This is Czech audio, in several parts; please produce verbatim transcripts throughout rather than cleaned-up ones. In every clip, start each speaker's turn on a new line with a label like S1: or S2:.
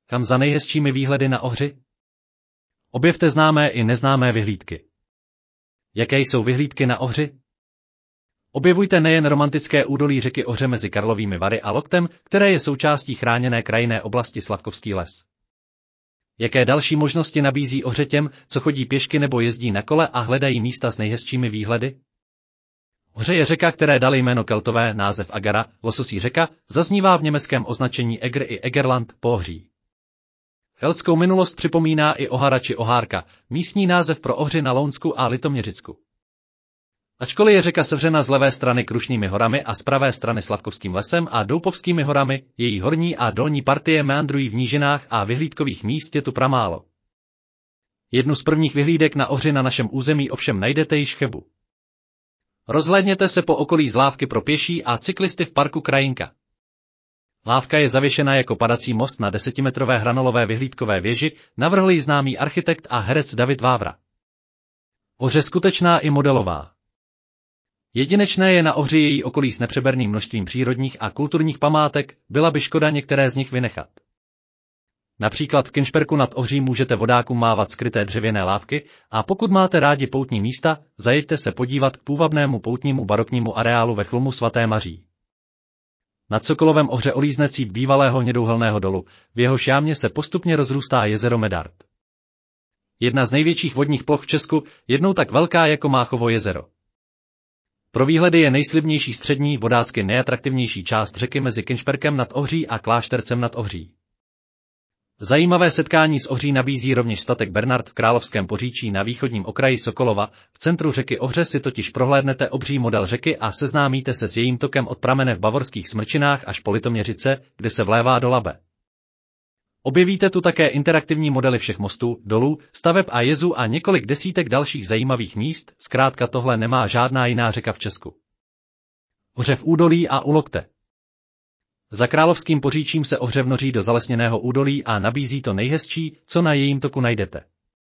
S1: Kam za nejhezčími výhledy na Ohři? Objevte známé i neznámé vyhlídky. Jaké jsou vyhlídky na Ohři? Objevujte nejen romantické údolí řeky Ohře mezi Karlovými Vary a Loktem, které je součástí chráněné krajinné oblasti Slavkovský les. Jaké další možnosti nabízí Ohře těm, co chodí pěšky nebo jezdí na kole a hledají místa s nejhezčími výhledy? Ohře je řeka, které dali jméno Keltové, název Agara, lososí řeka, zaznívá v německém označení Eger i Egerland, Poohří. Keltskou minulost připomíná i Ohara či Ohárka, místní název pro Ohři na Lounsku a Litoměřicku. Ačkoliv je řeka sevřena z levé strany Krušnými horami a z pravé strany Slavkovským lesem a Doupovskými horami, její horní a dolní partie meandrují v nížinách a vyhlídkových míst je tu pramálo. Jednu z prvních vyhlídek na Ohři na našem území ovšem najdete již v Chebu. Rozhlédněte se po okolí z lávky pro pěší a cyklisty v parku Krajinka. Lávka je zavěšena jako padací most na desetimetrové hranolové vyhlídkové věži, navrhl ji známý architekt a herec David Vávra. Ohře skutečná i modelová. Jedinečné je na Ohři její okolí s nepřeberným množstvím přírodních a kulturních památek, byla by škoda některé z nich vynechat. Například v Kinšperku nad Ohří můžete vodákům mávat skryté dřevěné lávky a pokud máte rádi poutní místa, zajeďte se podívat k půvabnému poutnímu baroknímu areálu ve Chlumu svaté Maří. Nad Sokolovem Ohře olízne cíp bývalého hnědouhelného dolu, v jehož jámě se postupně rozrůstá jezero Medard. Jedna z největších vodních ploch v Česku, jednou tak velká jako Máchovo jezero. Pro výhledy je nejslibnější střední, vodácky nejatraktivnější část řeky mezi Kinšperkem nad Ohří a Kláštercem nad Ohří. Zajímavé setkání s Ohří nabízí rovněž statek Bernard v Královském Poříčí na východním okraji Sokolova, v centru řeky Ohře si totiž prohlédnete obří model řeky a seznámíte se s jejím tokem od pramene v Bavorských Smrčinách až po Litoměřice, kde se vlévá do Labe. Objevíte tu také interaktivní modely všech mostů, dolů, staveb a jezů a několik desítek dalších zajímavých míst, zkrátka tohle nemá žádná jiná řeka v Česku. Ohře v údolí a u Lokte. Za Královským Poříčím se Ohře vnoří do zalesněného údolí a nabízí to nejhezčí, co na jejím toku najdete.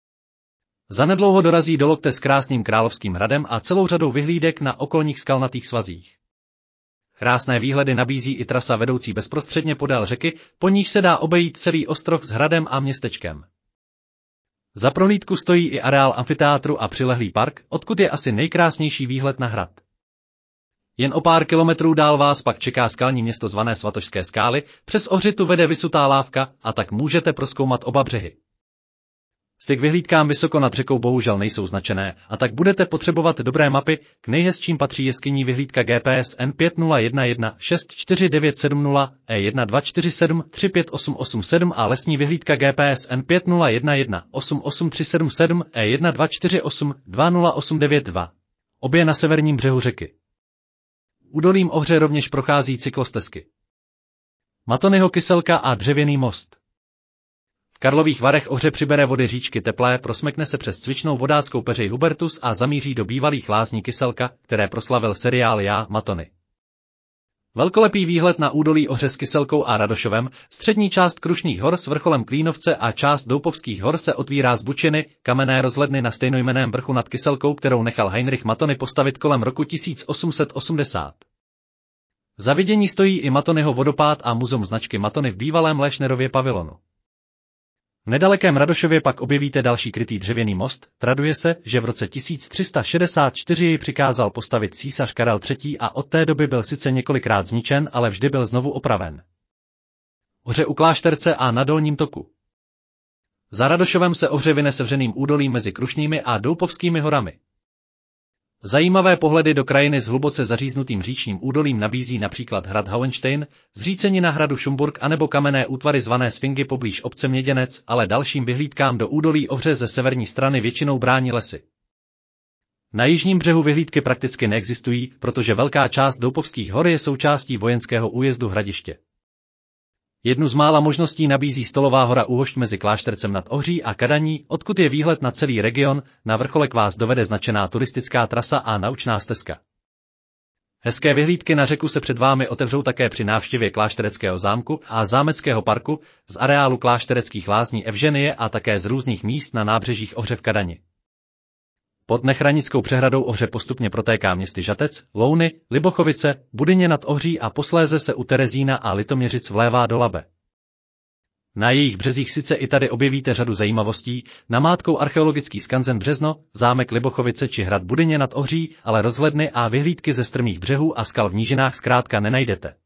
S1: Zanedlouho dorazí do Lokte s krásným Královským hradem a celou řadou vyhlídek na okolních skalnatých svazích. Krásné výhledy nabízí i trasa vedoucí bezprostředně podél řeky, po níž se dá obejít celý ostrov s hradem a městečkem. Za prohlídku stojí i areál amfiteátru a přilehlý park, odkud je asi nejkrásnější výhled na hrad. Jen o pár kilometrů dál vás pak čeká skalní město zvané Svatošské skály, přes Ohři tu vede vysutá lávka a tak můžete prozkoumat oba břehy. Styk vyhlídkám vysoko nad řekou bohužel nejsou značené, a tak budete potřebovat dobré mapy, k nejhezčím patří jeskyní vyhlídka G P S N pět nula jedna jedna šest čtyři devět sedm nula, E jedna dva čtyři sedm tři pět osm osm sedm a lesní vyhlídka G P S N pět nula jedna jedna osm osm tři sedm sedm, E jedna dva čtyři osm dva nula osm devět dva. Obě na severním břehu řeky. Údolím Ohře rovněž prochází cyklostezky. Matonyho Kyselka a dřevěný most. V Karlových Varech Ohře přibere vody říčky Teplé, prosmekne se přes cvičnou vodáckou peřej Hubertus a zamíří do bývalých lázní Kyselka, které proslavil seriál Já, Matony. Velkolepý výhled na údolí Ohře s Kyselkou a Radošovem, střední část Krušných hor s vrcholem Klínovce a část Doupovských hor se otvírá z Bučiny, kamenné rozhledny na stejnojmenném vrchu nad Kyselkou, kterou nechal Heinrich Matony postavit kolem roku tisíc osm set osmdesát. Za vidění stojí i Matonyho vodopád a muzeum značky Matony v bývalém Léšnerově pavilonu. V nedalekém Radošově pak objevíte další krytý dřevěný most, traduje se, že v roce tisíc tři sta šedesát čtyři jej přikázal postavit císař Karel třetí a od té doby byl sice několikrát zničen, ale vždy byl znovu opraven. Ohře u Klášterce a na dolním toku. Za Radošovem se Ohře vyne sevřeným údolím mezi Krušnými a Doupovskými horami. Zajímavé pohledy do krajiny s hluboce zaříznutým říčním údolím nabízí například hrad Hauenstein, zřícenina hradu Šumburk anebo kamenné útvary zvané Sfingy poblíž obce Měděnec, ale dalším vyhlídkám do údolí Ohře ze severní strany většinou brání lesy. Na jižním břehu vyhlídky prakticky neexistují, protože velká část Doupovských hor je součástí vojenského újezdu Hradiště. Jednu z mála možností nabízí Stolová hora Úhošť mezi Kláštercem nad Ohří a Kadaní, odkud je výhled na celý region, na vrcholek vás dovede značená turistická trasa a naučná stezka. Hezké vyhlídky na řeku se před vámi otevřou také při návštěvě Kláštereckého zámku a zámeckého parku, z areálu Kláštereckých lázní Evženie a také z různých míst na nábřežích Ohře v Kadani. Pod Nechranickou přehradou Ohře postupně protéká městy Žatec, Louny, Libochovice, Budyně nad Ohří a posléze se u Terezína a Litoměřic vlévá do Labe. Na jejich březích sice i tady objevíte řadu zajímavostí, namátkou archeologický skanzen Březno, zámek Libochovice či hrad Budyně nad Ohří, ale rozhledny a vyhlídky ze strmých břehů a skal v nížinách zkrátka nenajdete.